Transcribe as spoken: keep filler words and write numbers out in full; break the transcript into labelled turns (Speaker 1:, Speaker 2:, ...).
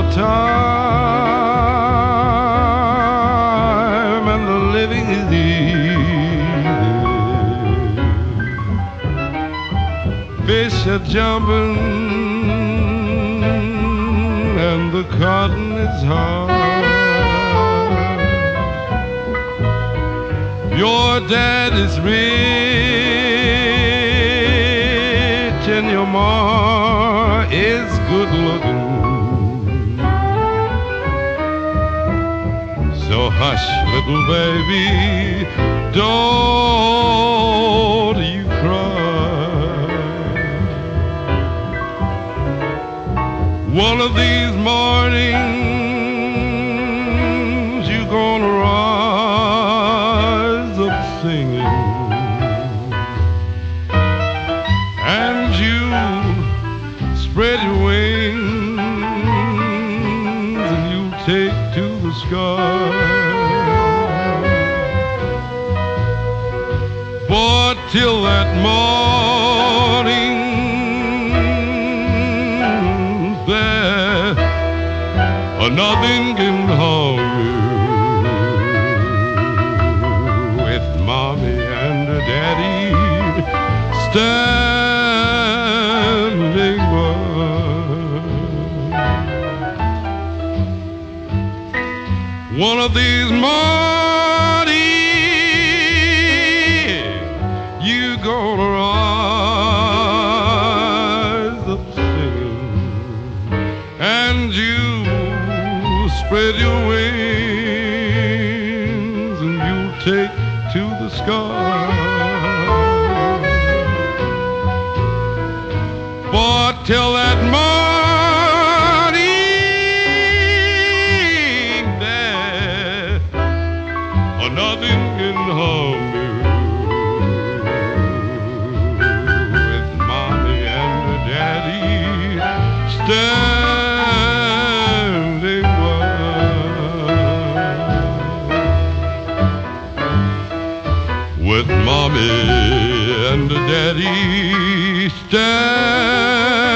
Speaker 1: summertime and the living is easy. Fish are jumping and the cotton is hard. Your dad is rich and your ma is good looking. So hush, little baby, don't you cry. One of these mornings you're gonna rise up singing, and you spread your wings and you take to the sky. But till that morning, there nothing can harm you. With mommy and daddy standing by. One of these mornings you gonna rise up singing, and you spread your wings and you take to the sky. But till that morning, there nothing can harm you. With mommy and daddy standing by. With mommy and daddy standing